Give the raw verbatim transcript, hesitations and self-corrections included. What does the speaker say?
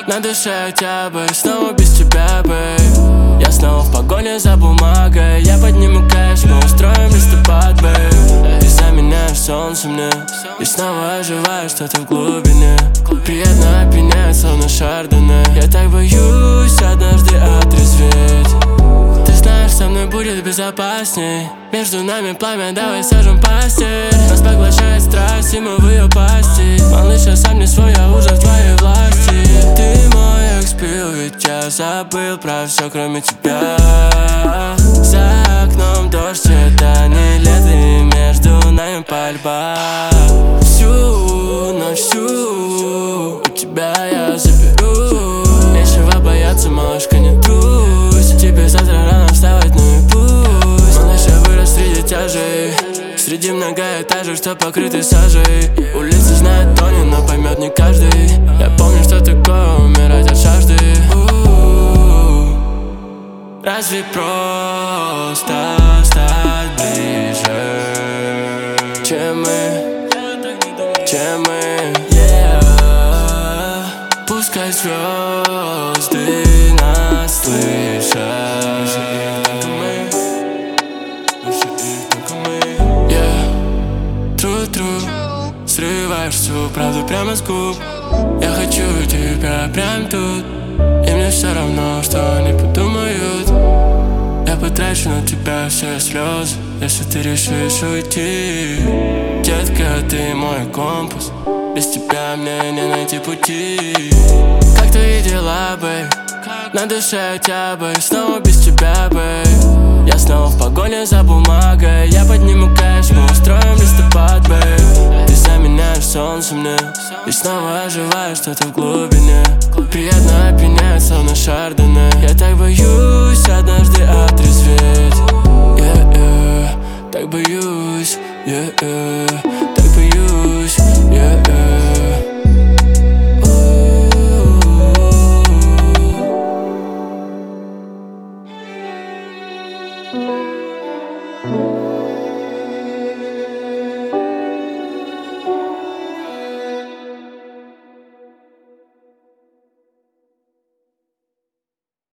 На душе октябрь, снова без тебя, бэйб. Я снова в погоне за бумагой. Я подниму кэш, мы устроим листопад, бэйб. Ты заменяешь солнце мне, и снова оживаешь что-то в глубине. Приятно опьянять, словно шардоне. Я так боюсь однажды отрезветь. Ты знаешь, со мной будет безопасней. Между нами пламя, давай сожжем постель. Нас поглощает страсть, и мы в ее пасти. Малыш, я сам не свой, я уже в твоей власти. Ты мой экспил, ведь я забыл про все, кроме тебя. За окном дождь, это не лето, и между нами пальба. Всю ночь, всю у тебя я заберу. Нечего бояться, малышка, не трусь. Тебе завтра рано вставать, ну и пусть. Малыш, я вырос среди тяжей, среди многоэтажек, что покрыты сажей. Улицы знает Тони, но поймет не каждый. Я помню, что такое умирать от жажды. У-у-у. Разве просто стать ближе, чем мы, чем мы, yeah. Пускай звезды нас слышат, yeah. True-true. Срываешь всю правду прямо с губ. Я хочу тебя прям тут, и мне все равно, что они подумают. Я потрачу на тебя все слезы, если ты решишь уйти. Детка, ты мой компас, без тебя мне не найти пути. Как твои дела, бэйб? На душе октябрь, снова без тебя, бэйб. Я снова в погоне за бумагой. Я подниму кэш, мы устроим листопад, бэйб. Ты заменяешь солнце мне, и снова оживаешь что-то в глубине. Приятно опьянять, словно шардоне. Я так боюсь однажды отрезветь, yeah, yeah. Так боюсь, yeah, yeah. Так боюсь, yeah, yeah. Thank you.